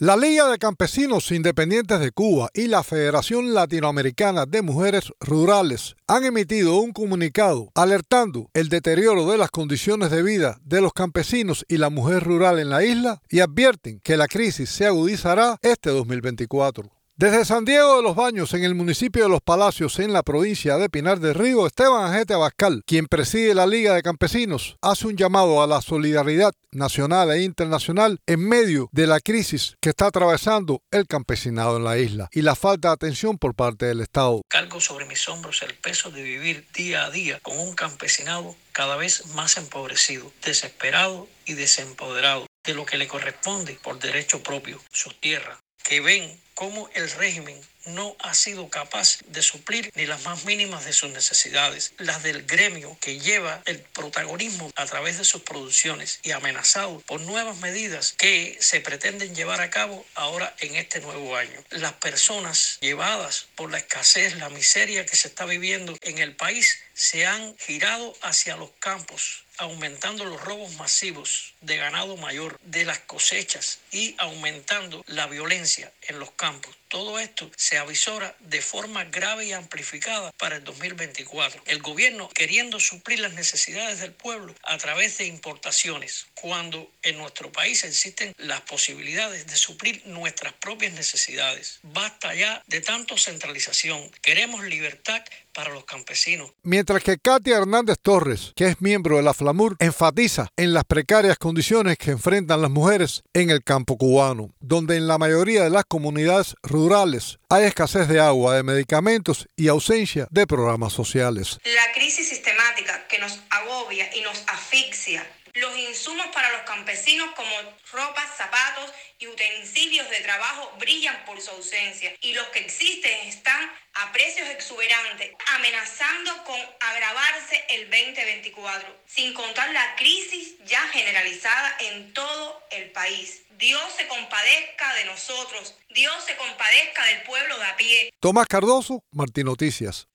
La Liga de Campesinos Independientes de Cuba y la Federación Latinoamericana de Mujeres Rurales han emitido un comunicado alertando el deterioro de las condiciones de vida de los campesinos y la mujer rural en la isla y advierten que la crisis se agudizará este 2024. Desde San Diego de los Baños, en el municipio de Los Palacios, en la provincia de Pinar del Río, Esteban Ajete Abascal, quien preside la Liga de Campesinos, hace un llamado a la solidaridad nacional e internacional en medio de la crisis que está atravesando el campesinado en la isla y la falta de atención por parte del Estado. Cargo sobre mis hombros el peso de vivir día a día con un campesinado cada vez más empobrecido, desesperado y desempoderado de lo que le corresponde por derecho propio, sus tierras, que ven cómo el régimen no ha sido capaz de suplir ni las más mínimas de sus necesidades, las del gremio que lleva el protagonismo a través de sus producciones y amenazado por nuevas medidas que se pretenden llevar a cabo ahora en este nuevo año. Las personas llevadas por la escasez, la miseria que se está viviendo en el país se han girado hacia los campos, aumentando los robos masivos de ganado mayor, de las cosechas y aumentando la violencia en los campos. Todo esto se avisora de forma grave y amplificada para el 2024. El gobierno queriendo suplir las necesidades del pueblo a través de importaciones, cuando en nuestro país existen las posibilidades de suplir nuestras propias necesidades. Basta ya de tanto centralización. Queremos libertad para los campesinos. Mientras que Katia Hernández Torres, que es miembro de la FLAMUR, enfatiza en las precarias condiciones que enfrentan las mujeres en el campo cubano, donde en la mayoría de las comunidades rurales hay escasez de agua, de medicamentos y ausencia de programas sociales. La crisis sistemática que nos agobia y nos asfixia. Los insumos para los campesinos como ropas, zapatos y utensilios de trabajo brillan por su ausencia y los que existen están a precios exuberantes, amenazando con agravarse el 2024, sin contar la crisis ya generalizada en todo el país. Dios se compadezca de nosotros, Dios se compadezca del pueblo de a pie. Tomás Cardoso, Martín Noticias.